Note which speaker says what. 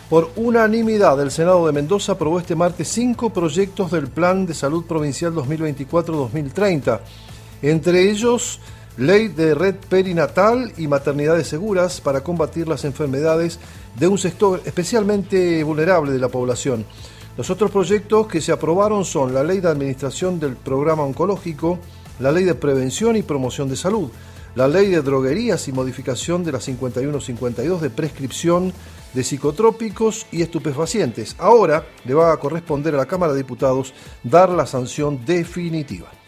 Speaker 1: Por unanimidad, el Senado de Mendoza aprobó este martes 5 proyectos del Plan de Salud Provincial 2024-2030. Entre ellos, ley de red perinatal y maternidades seguras para combatir las enfermedades de un sector especialmente vulnerable de la población. Los otros proyectos que se aprobaron son la ley de administración del programa oncológico, la ley de prevención y promoción de salud, la ley de droguerías y modificación de la 5152 de prescripción de psicotrópicos y estupefacientes. Ahora le va a corresponder a la Cámara de Diputados dar la sanción definitiva.